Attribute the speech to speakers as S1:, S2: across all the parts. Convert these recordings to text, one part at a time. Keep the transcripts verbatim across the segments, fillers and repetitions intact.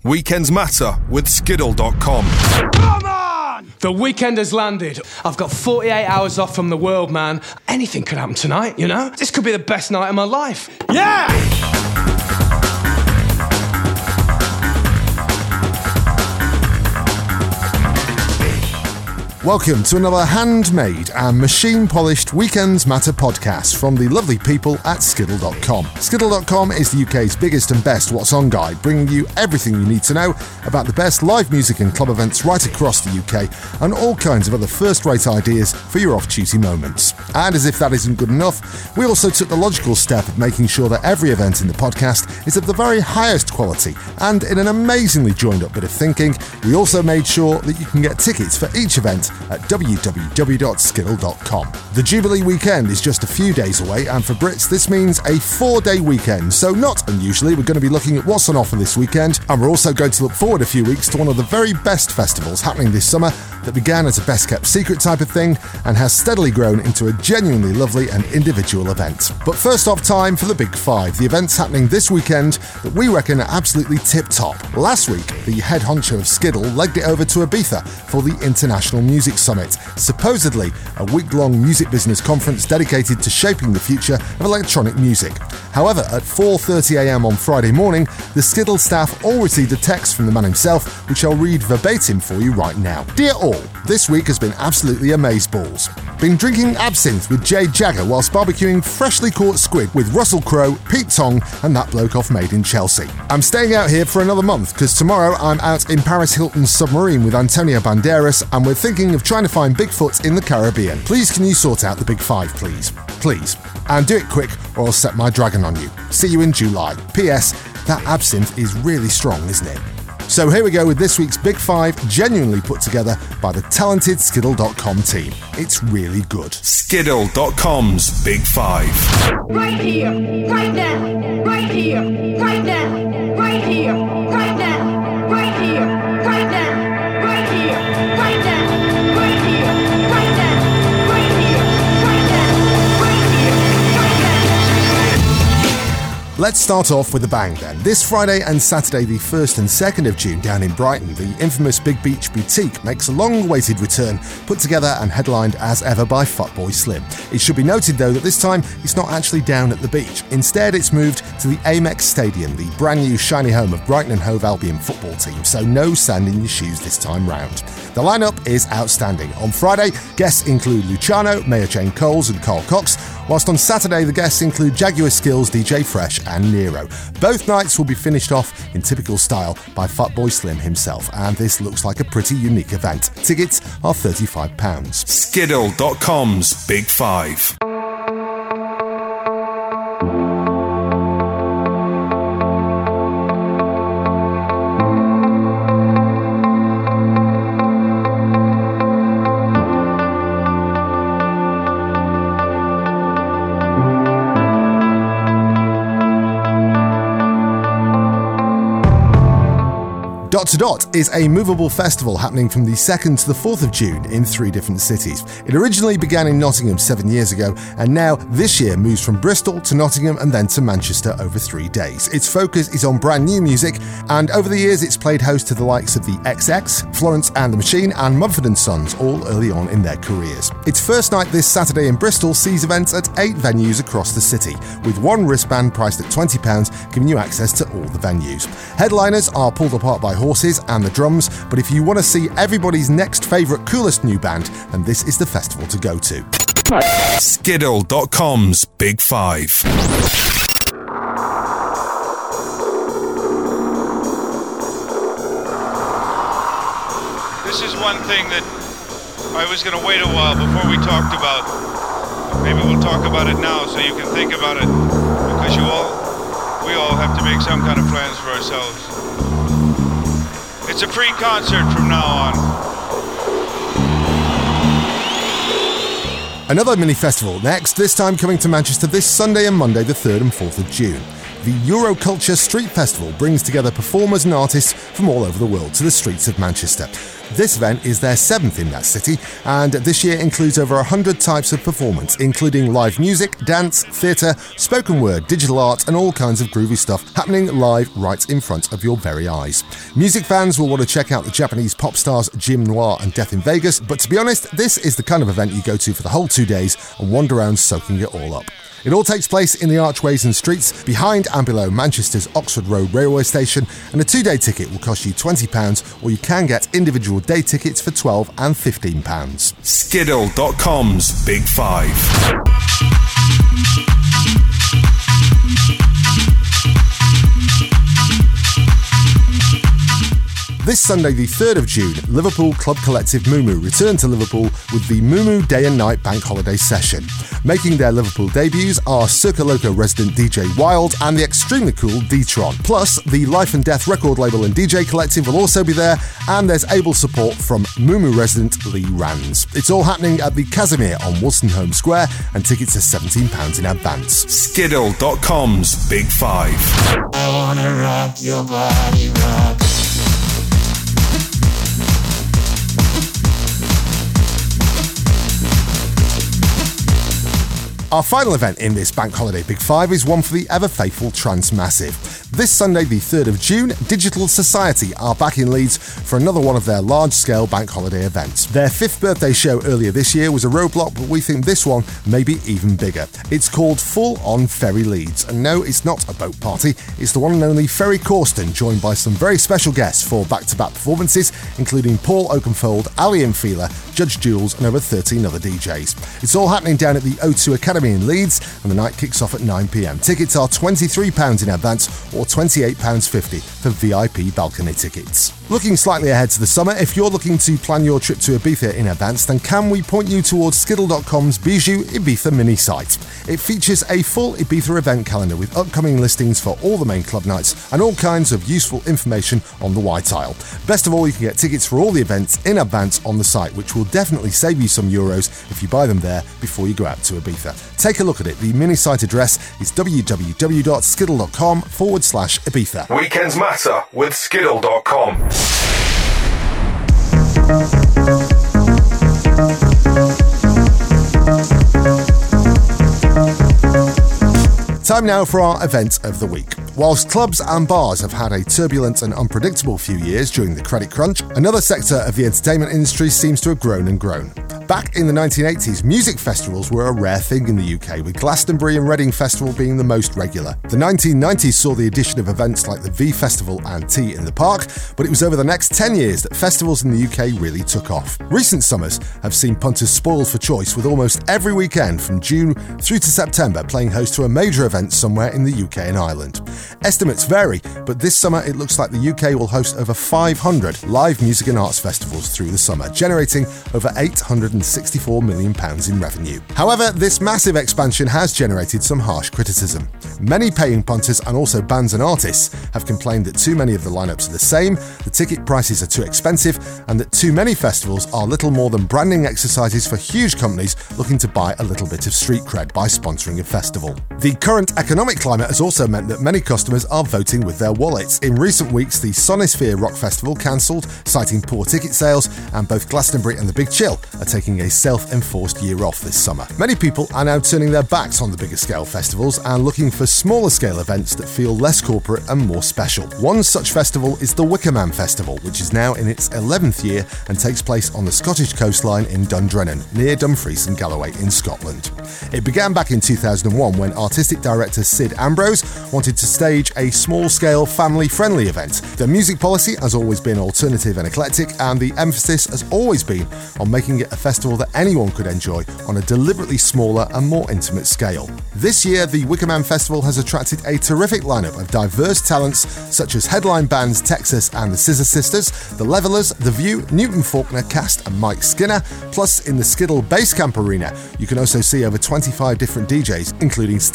S1: Weekends Matter with Skiddle dot com.
S2: Come on! The weekend has landed. I've got forty-eight hours off from the world, man. Anything could happen tonight, you know? This could be the best night of my life. Yeah!
S3: Welcome to another handmade and machine-polished Weekends Matter podcast from the lovely people at Skiddle dot com. Skiddle dot com is the U K's biggest and best What's On guide, bringing you everything you need to know about the best live music and club events right across the U K and all kinds of other first-rate ideas for your off-duty moments. And as if that isn't good enough, we also took the logical step of making sure that every event in the podcast is of the very highest quality, and in an amazingly joined-up bit of thinking, we also made sure that you can get tickets for each event at w w w dot skiddle dot com. The Jubilee weekend is just a few days away, and for Brits this means a four-day weekend, so not unusually we're going to be looking at what's on offer this weekend, and we're also going to look forward a few weeks to one of the very best festivals happening this summer that began as a best-kept secret type of thing and has steadily grown into a genuinely lovely and individual event. But first off, time for the Big Five, the events happening this weekend that we reckon are absolutely tip-top. Last week, the head honcho of Skiddle legged it over to Ibiza for the International Music Summit, supposedly a week-long music business conference dedicated to shaping the future of electronic music. However, at four thirty a m on Friday morning, the Skiddle staff all received a text from the man himself, which I'll read verbatim for you right now. Dear all, this week has been absolutely amazeballs. Been drinking absinthe with Jade Jagger whilst barbecuing freshly caught squid with Russell Crowe, Pete Tong and that bloke off Made in Chelsea. I'm staying out here for another month because tomorrow I'm out in Paris Hilton's submarine with Antonio Banderas and we're thinking of trying to find Bigfoot in the Caribbean. Please can you sort out the Big Five, please? Please. And do it quick or I'll set my dragon on you. See you in July. P S. That absinthe is really strong, isn't it? So here we go with this week's Big Five, genuinely put together by the talented Skiddle dot com team. It's really good.
S1: Skiddle dot com's Big Five.
S4: Right here, right now, right here, right now, right here, right now, right here, right now, right here, right now, right here, right now, right here, right now, right here, right now.
S3: Let's start off with a bang then. This Friday and Saturday, the first and second of June down in Brighton, the infamous Big Beach Boutique makes a long-awaited return, put together and headlined as ever by Fatboy Slim. It should be noted though that this time it's not actually down at the beach. Instead it's moved to the Amex Stadium, the brand new shiny home of Brighton and Hove Albion football team, so no sand in your shoes this time round. The lineup is outstanding. On Friday, guests include Luciano, Mayor Jane Coles and Carl Cox, whilst on Saturday the guests include Jaguar Skills, D J Fresh and Nero. Both nights will be finished off in typical style by Fatboy Slim himself, and this looks like a pretty unique event. Tickets are thirty-five pounds.
S1: Skiddle dot com's Big Five.
S3: Dot to Dot is a movable festival happening from the second to the fourth of June in three different cities. It originally began in Nottingham seven years ago, and now this year moves from Bristol to Nottingham and then to Manchester over three days. Its focus is on brand new music, and over the years it's played host to the likes of the X X, Florence and the Machine, and Mumford and Sons, all early on in their careers. Its first night this Saturday in Bristol sees events at eight venues across the city, with one wristband priced at twenty pounds giving you access to all the venues. Headliners are pulled apart by horses and the drums, but if you want to see everybody's next favourite coolest new band, then this is the festival to go to.
S1: Skiddle dot com's Big Five.
S5: This is one thing that I was going to wait a while before we talked about. Maybe we'll talk about it now so you can think about it, because you all, we all have to make some kind of plans for ourselves. It's a free concert from now on.
S3: Another mini-festival next, this time coming to Manchester this Sunday and Monday, the third and fourth of June. The Euroculture Street Festival brings together performers and artists from all over the world to the streets of Manchester. This event is their seventh in that city, and this year includes over one hundred types of performance, including live music, dance, theatre, spoken word, digital art, and all kinds of groovy stuff happening live right in front of your very eyes. Music fans will want to check out the Japanese pop stars Jim Noir and Death in Vegas, but to be honest, this is the kind of event you go to for the whole two days and wander around soaking it all up. It all takes place in the archways and streets behind and below Manchester's Oxford Road railway station, and a two-day ticket will cost you twenty pounds, or you can get individual day tickets for twelve pounds and fifteen pounds.
S1: Skiddle dot com's Big Five.
S3: This Sunday, the third of June, Liverpool club collective Moo Moo return to Liverpool with the Moo Moo Day and Night Bank Holiday Session. Making their Liverpool debuts are Circa Loco resident D J Wild and the extremely cool D-Tron. Plus, the Life and Death record label and D J collective will also be there, and there's able support from Moo Moo resident Lee Rands. It's all happening at the Casimir on Wolstenholme Square, and tickets are seventeen pounds in advance.
S1: Skiddle dot com's Big Five.
S6: I wanna rock your body, rock.
S3: Our final event in this Bank Holiday Big Five is one for the ever-faithful Transmassive. This Sunday, the third of June, Digital Society are back in Leeds for another one of their large-scale Bank Holiday events. Their fifth birthday show earlier this year was a roadblock, but we think this one may be even bigger. It's called Full On Ferry Leeds, and no, it's not a boat party, it's the one and only Ferry Corsten, joined by some very special guests for back-to-back performances, including Paul Oakenfold, Ali Feeler, Judge Jules, and over thirteen other D Js. It's all happening down at the O two Academy in Leeds, and the night kicks off at nine p.m. Tickets are twenty-three pounds in advance or twenty-eight pounds fifty for V I P balcony tickets. Looking slightly ahead to the summer, if you're looking to plan your trip to Ibiza in advance, then can we point you towards Skiddle dot com's Bijou Ibiza mini site. It features a full Ibiza event calendar with upcoming listings for all the main club nights and all kinds of useful information on the White Isle. Best of all, you can get tickets for all the events in advance on the site, which will definitely save you some euros if you buy them there before you go out to Ibiza. Take a look at it. The mini site address is www.skiddle.com forward slash Ibiza.
S1: Weekends Matter with Skiddle dot com.
S3: Time now for our event of the week. Whilst clubs and bars have had a turbulent and unpredictable few years during the credit crunch, another sector of the entertainment industry seems to have grown and grown. Back in the nineteen eighties, music festivals were a rare thing in the U K, with Glastonbury and Reading Festival being the most regular. The nineteen nineties saw the addition of events like the V Festival and Tea in the Park, but it was over the next ten years that festivals in the U K really took off. Recent summers have seen punters spoiled for choice, with almost every weekend from June through to September playing host to a major event somewhere in the U K and Ireland. Estimates vary, but this summer it looks like the U K will host over five hundred live music and arts festivals through the summer, generating over eight hundred sixty-four million pounds in revenue. However, this massive expansion has generated some harsh criticism. Many paying punters and also bands and artists have complained that too many of the lineups are the same, the ticket prices are too expensive, and that too many festivals are little more than branding exercises for huge companies looking to buy a little bit of street cred by sponsoring a festival. The current economic climate has also meant that many customers are voting with their wallets. In recent weeks, the Sonisphere Rock Festival cancelled, citing poor ticket sales, and both Glastonbury and the Big Chill are taking a self-enforced year off this summer. Many people are now turning their backs on the bigger scale festivals and looking for smaller scale events that feel less corporate and more special. One such festival is the Wickerman Festival, which is now in its eleventh year and takes place on the Scottish coastline in Dundrennan, near Dumfries and Galloway in Scotland. It began back in two thousand one when artistic director Sid Ambrose wanted to stage a small-scale, family-friendly event. The music policy has always been alternative and eclectic, and the emphasis has always been on making it a festival that anyone could enjoy on a deliberately smaller and more intimate scale. This year, the Wickerman Festival has attracted a terrific lineup of diverse talents such as headline bands Texas and the Scissor Sisters, The Levelers, The View, Newton Faulkner, Cast and Mike Skinner. Plus, in the Skiddle Basecamp Arena, you can also see over twenty-five different D Js, including Steve Lawler,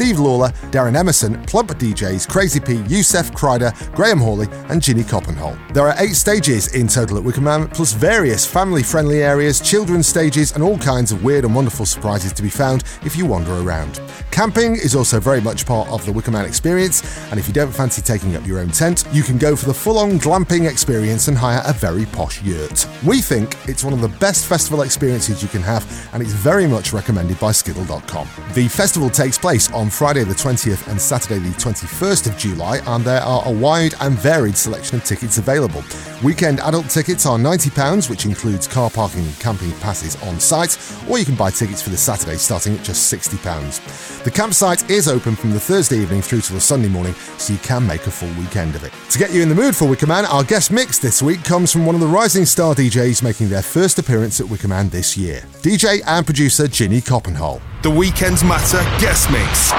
S3: Muller, Darren Emerson, Plump D Js, Crazy P, Youssef, Kreider, Graham Hawley and Ginny Coppenhole. There are eight stages in total at Wickerman, plus various family-friendly areas, children's stages and all kinds of weird and wonderful surprises to be found if you wander around. Camping is also very much part of the Wickerman experience, and if you don't fancy taking up your own tent, you can go for the full-on glamping experience and hire a very posh yurt. We think it's one of the best festival experiences you can have, and it's very much recommended by Skiddle dot com. The festival takes place on Friday the twentieth and Saturday the twenty-first of July, and there are a wide and varied selection of tickets available. Weekend adult tickets are ninety pounds, which includes car parking and camping passes on site, or you can buy tickets for the Saturday starting at just sixty pounds. The campsite is open from the Thursday evening through to the Sunday morning, so you can make a full weekend of it. To get you in the mood for Wickerman, our guest mix this week comes from one of the rising star D Js making their first appearance at Wickerman this year, D J and producer Ginny Coppenhole.
S1: The Weekends Matter guest mix.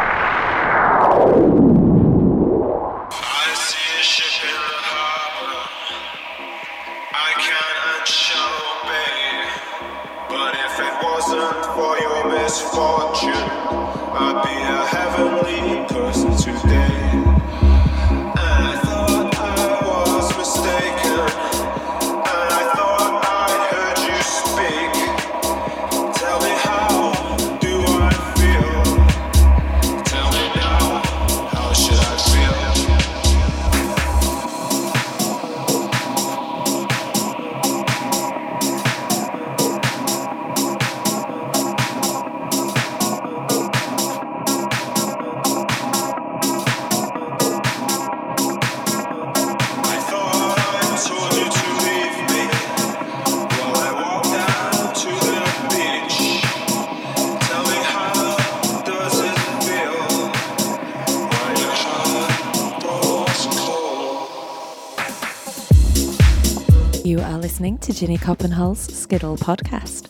S7: Misfortune, I'd be a heavenly person today. And I thought I was mistaken, and I thought I heard you speak. Tell me, how do I feel? Tell me now, how should I
S8: You are listening to Ginny Coppenhole's Skiddle podcast.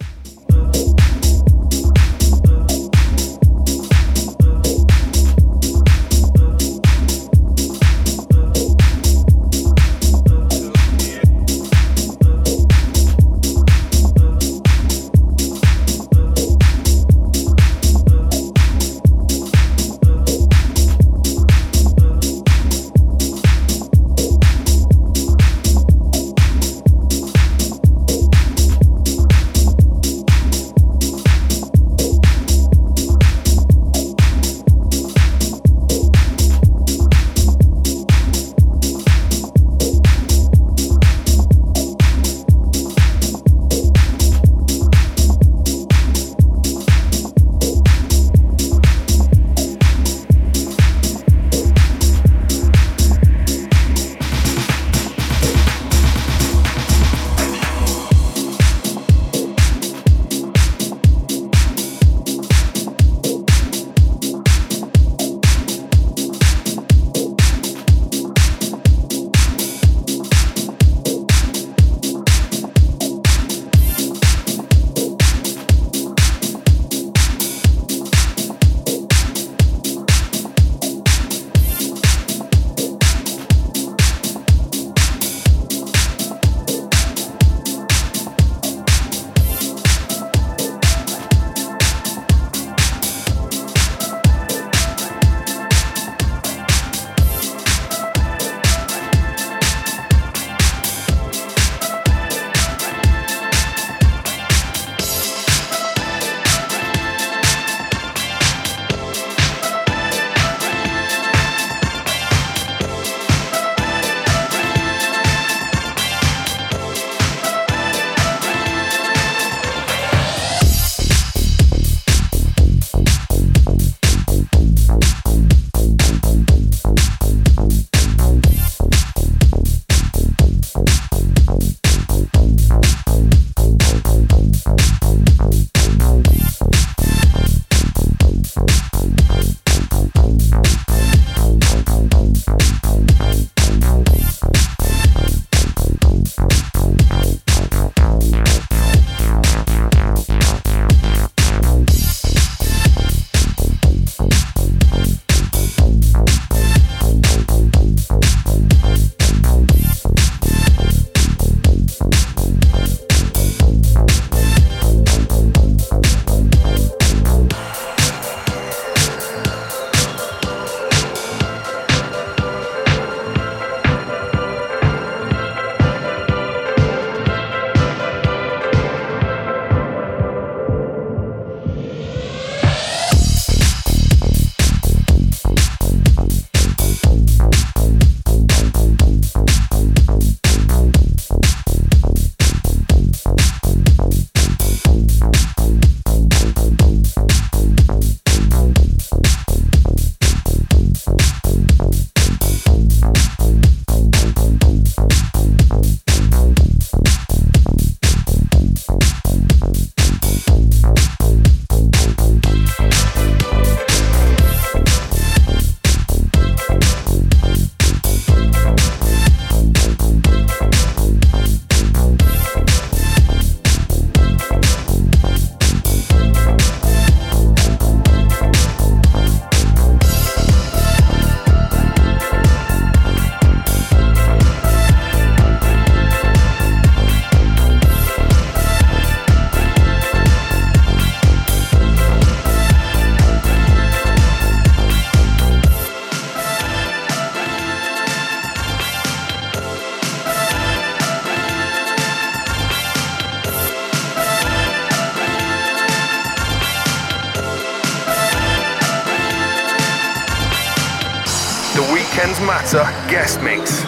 S1: Weekends Matter guest mix.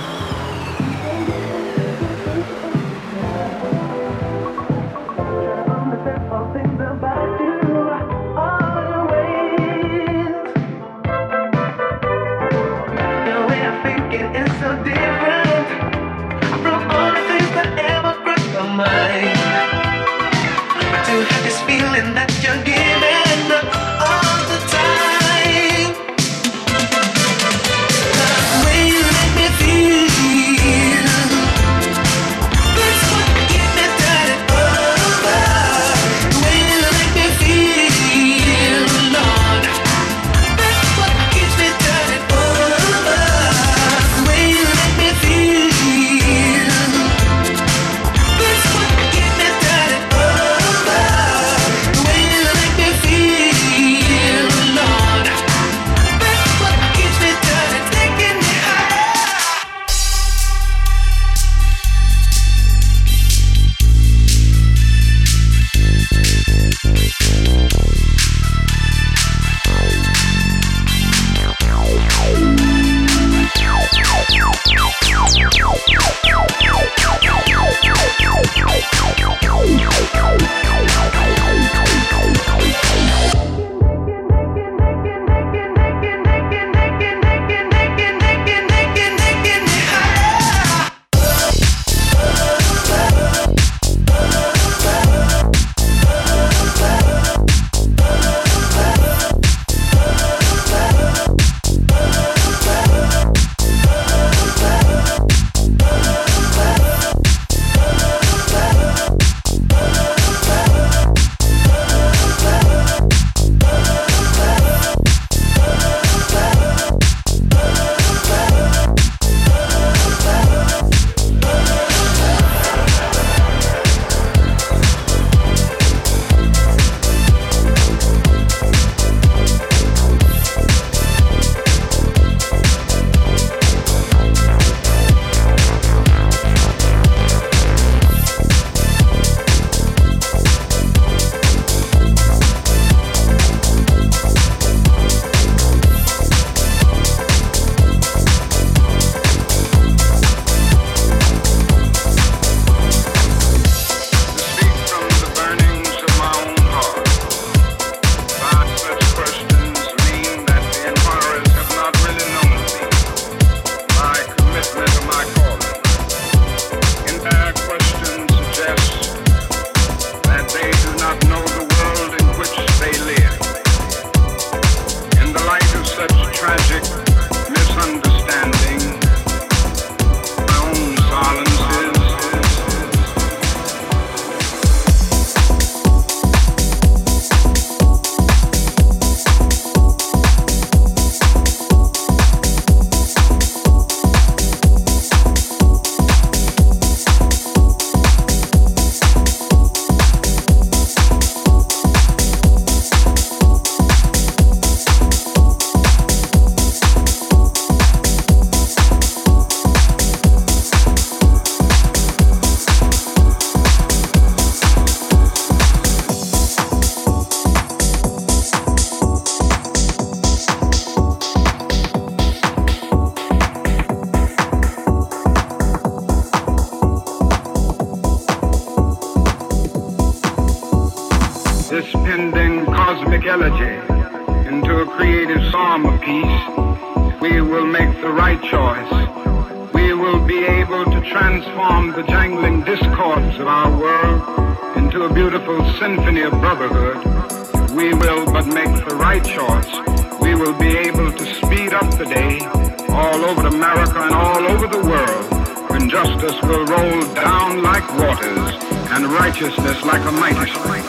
S9: this pending cosmic elegy into a creative psalm of peace, we will make the right choice. We will be able to transform the jangling discords of our world into a beautiful symphony of brotherhood. We will but make the right choice. We will be able to speed up the day all over America and all over the world, when justice will roll down like waters and righteousness like a mighty stream.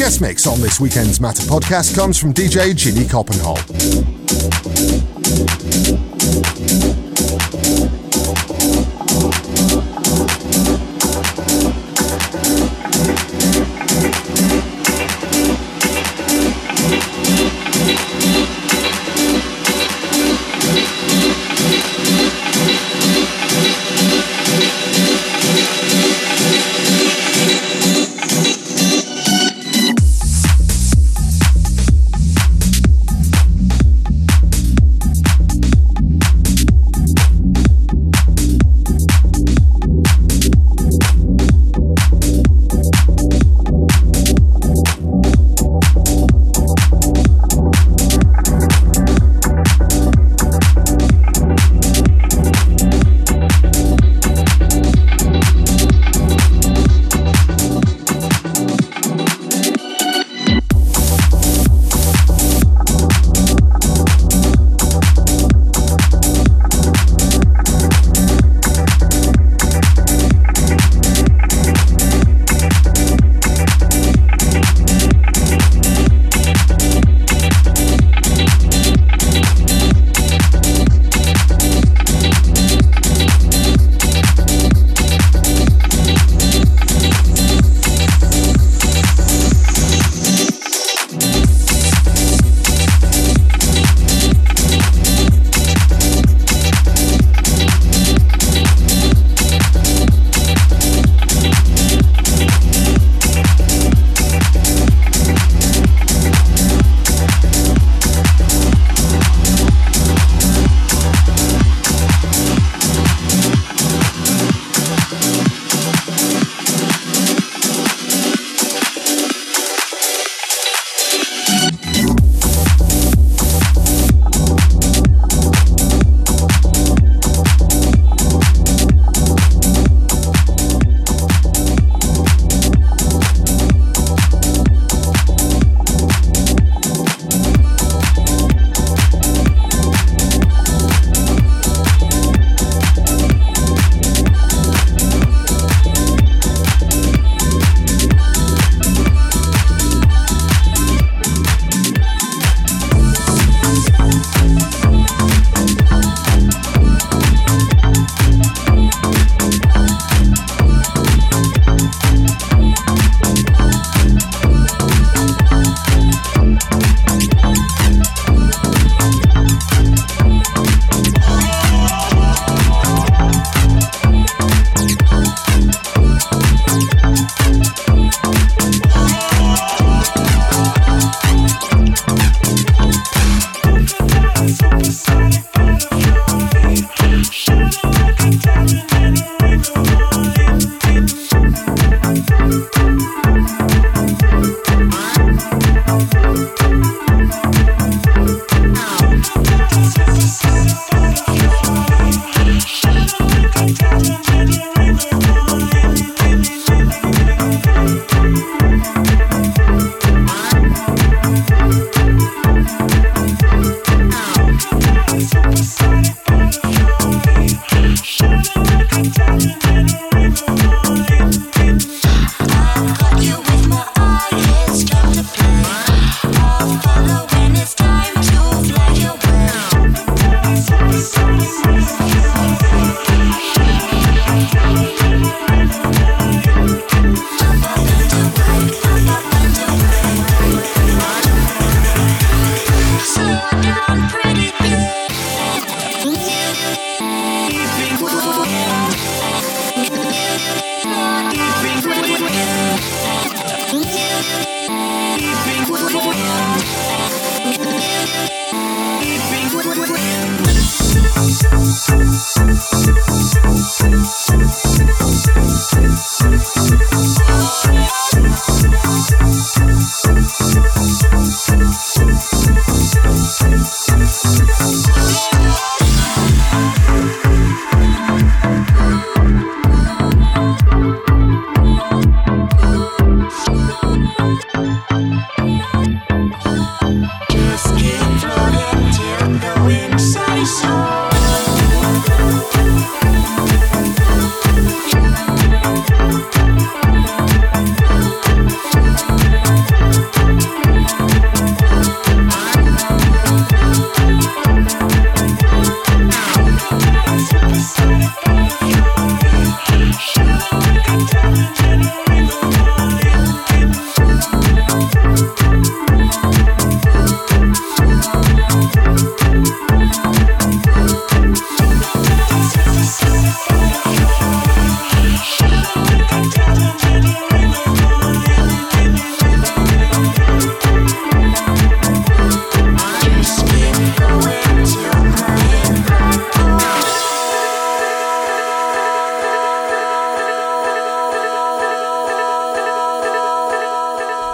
S3: guest mix on this weekend's Matter podcast comes from D J Ginny Coppenhall.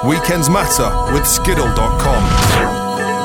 S1: Weekends Matter with Skiddle dot com.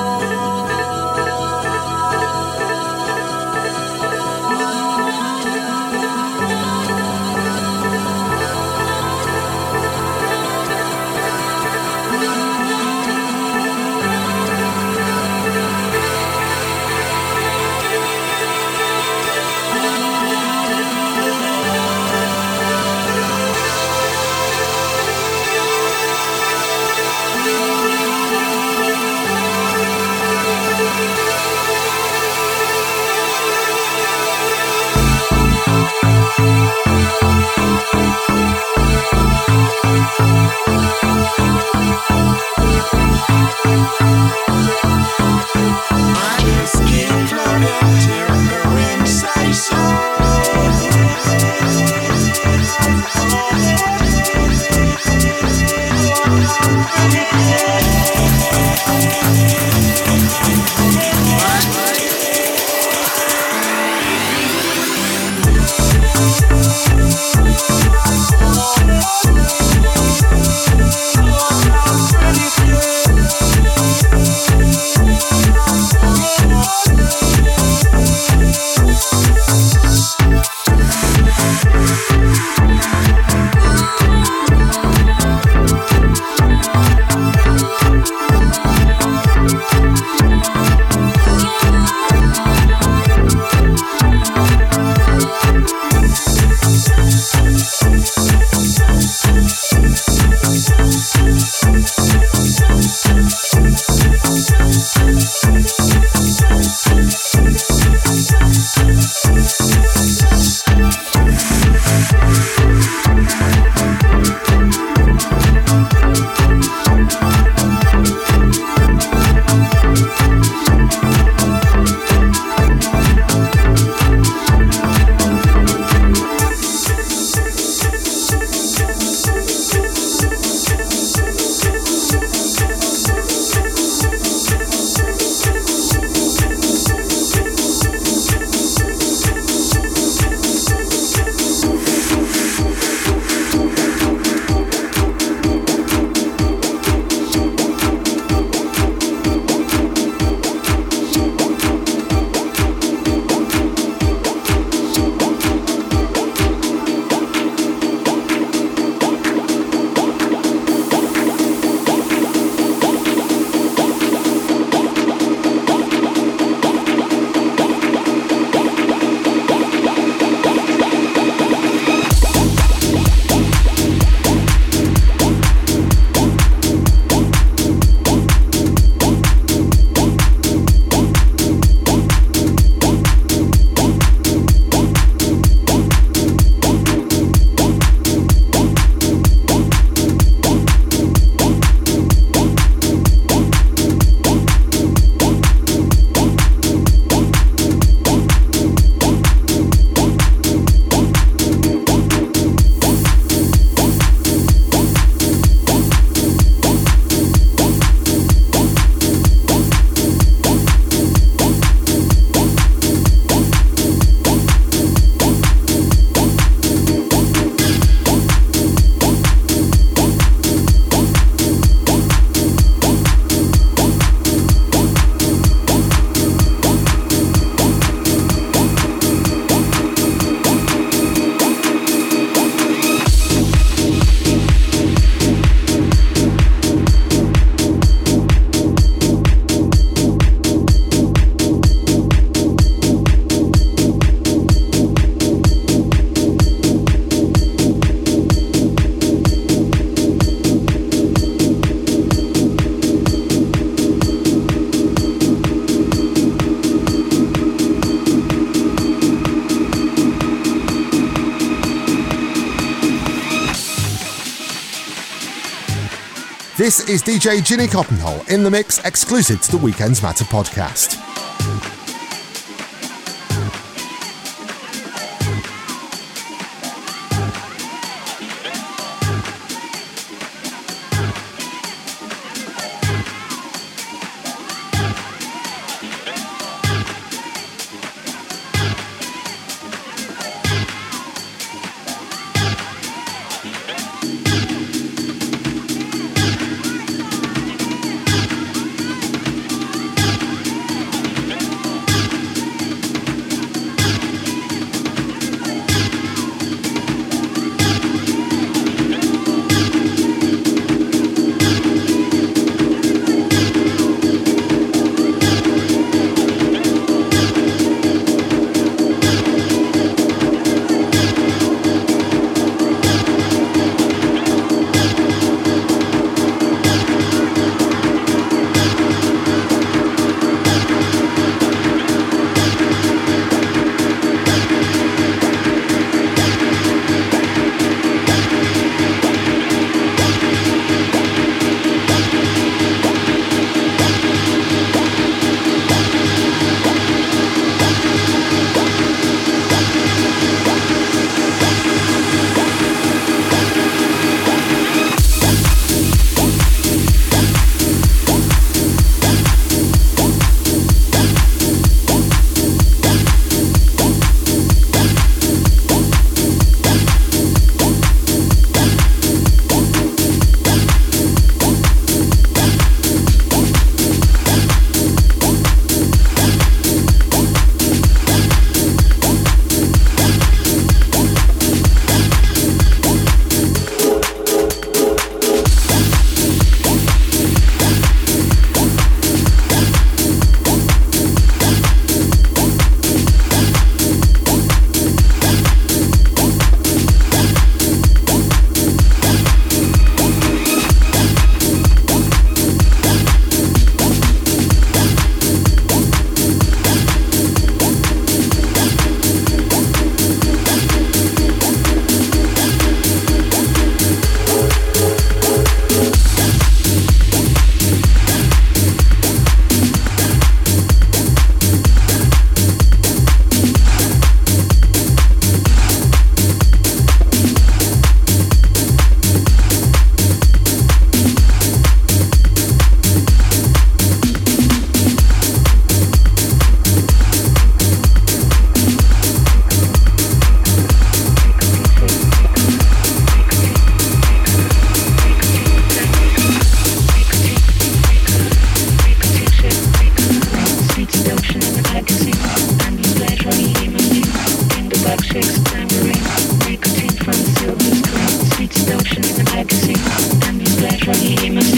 S3: This is D J Ginny Coppenhole in the mix, exclusive to the Weekends Matter podcast.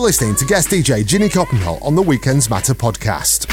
S3: You're listening to guest D J Ginny Coppenhull on the Weekends Matter podcast.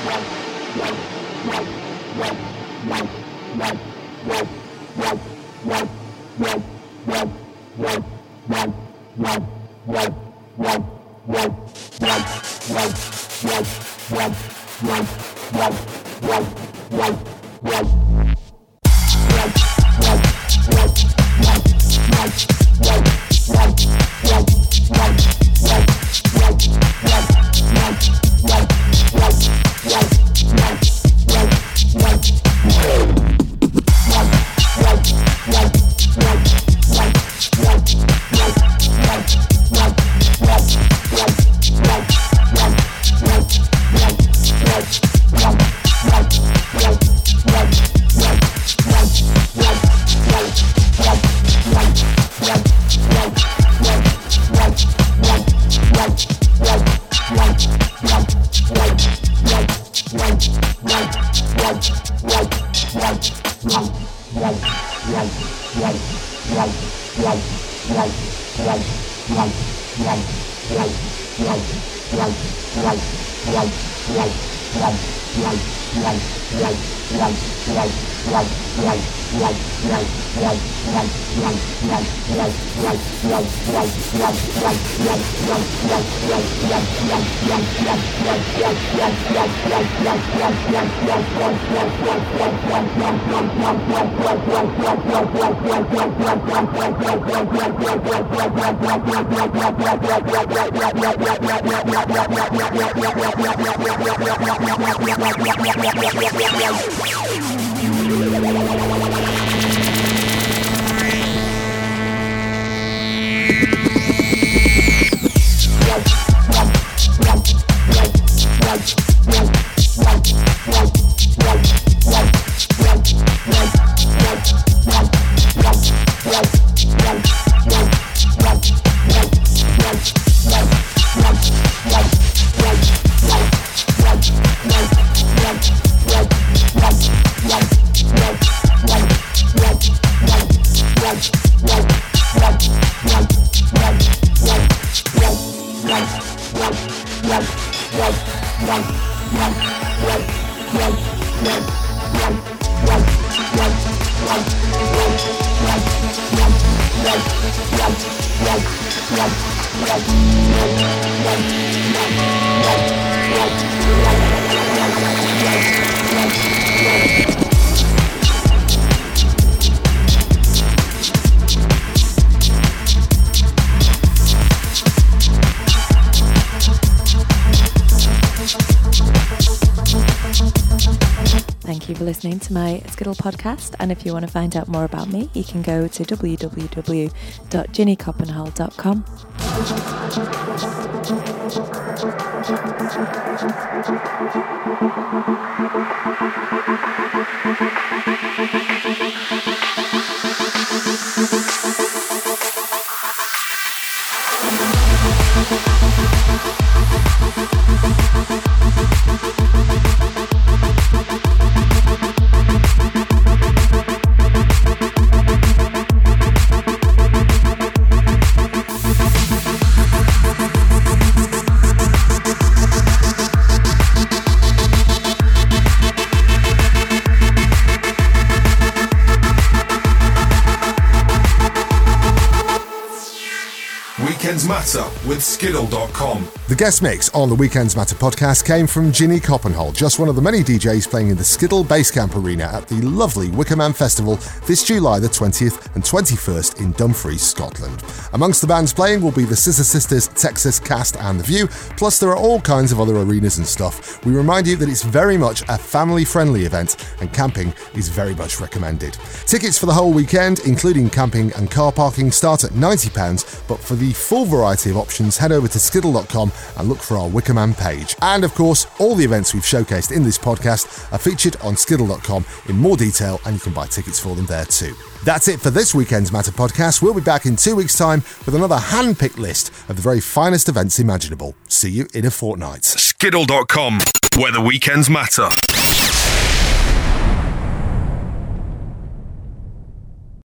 S8: Thank you for listening to my Skiddle podcast, and if you want to find out more about me, you can go to w w w dot ginny coppenhall dot com.
S1: Weekends Matter with Skiddle dot com.
S3: The guest mix on the Weekends Matter podcast came from Ginny Coppenhall, just one of the many D Js playing in the Skiddle Basecamp Arena at the lovely Wickerman Festival this July the twentieth and twenty-first in Dumfries, Scotland. Amongst the bands playing will be the Scissor Sisters, Texas, Cast and The View, plus there are all kinds of other arenas and stuff. We remind you that it's very much a family-friendly event and camping is very much recommended. Tickets for the whole weekend, including camping and car parking, start at ninety pounds, but for the full variety of options, head over to Skiddle dot com and look for our Wickerman page. And of course, all the events we've showcased in this podcast are featured on Skiddle dot com in more detail, and you can buy tickets for them there too. That's it for this Weekends Matter podcast. We'll be back in two weeks' time with another hand-picked list of the very finest events imaginable. See you in a fortnight.
S1: Skiddle dot com, where the weekends matter.